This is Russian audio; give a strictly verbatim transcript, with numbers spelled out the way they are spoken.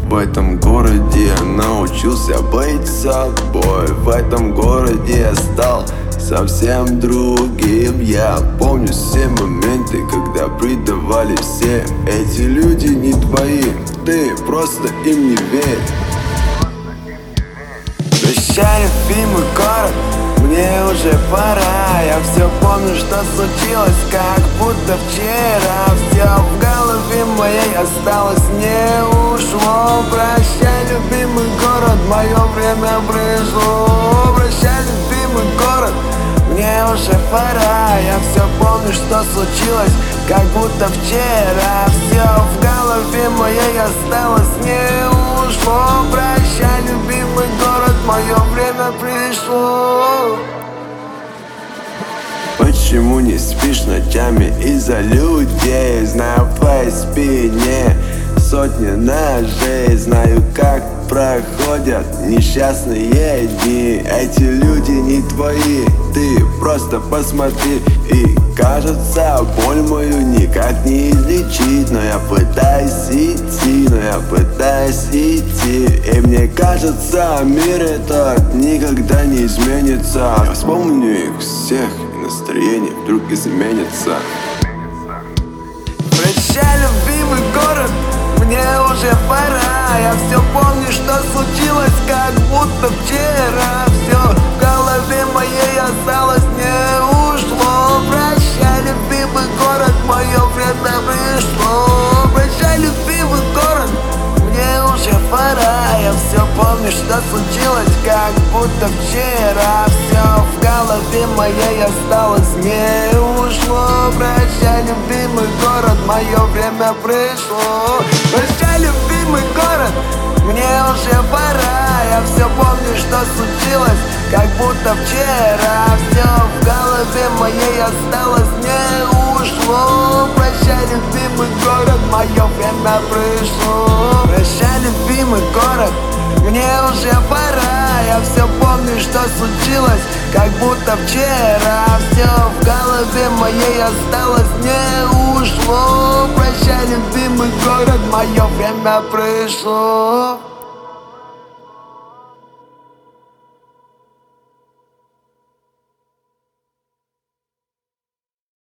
В этом городе я научился быть собой. В этом городе я стал совсем другим. Я помню все моменты, когда предавали все. Эти люди не твои, ты просто им не верь. Прощай, любимый город, мне уже пора. Я все помню, что случилось, как будто вчера. Все в голове моей осталось, не ушло. Прощай, любимый город, мое время пришло. Прощай, любимый город, мне уже пора. Я все помню, что случилось, как будто вчера. Все в голове моей осталось, не ушло. Прощай, любимый город, мое время пришло. Почему не спишь ночами из-за людей? Знаю, в твоей спине сотни ножей. Знаю, как проходят несчастные дни. Эти люди не твои, ты просто посмотри. И кажется, боль мою никак не излечить. Но я пытаюсь идти, но я пытаюсь идти. И мне кажется, мир этот никогда не изменится. Я вспомню их всех, и настроение вдруг изменится. Прощай, любимый город, мне уже пора. Я все помню, что случилось, как будто вчера. Все в голове моей осталось, не ушло. Прощай, любимый город, мое время пришло. Прощай, любимый город, мне уже пора. Я все помню, что случилось, как будто вчера. Все в голове моей осталось, не ушло. Прощай, любимый город, мое время пришло. Прощай, любимый город, мне уже пора. Я все помню, что случилось, как будто вчера. Все в голове моей осталось, не ушло. Прощай, любимый город, мое время пришло. Прощай, любимый город, мне уже пора. Я все помню, что случилось, как будто вчера. Все в голове моей осталось, не ушло. Прощай, любимый город, мое время пришло.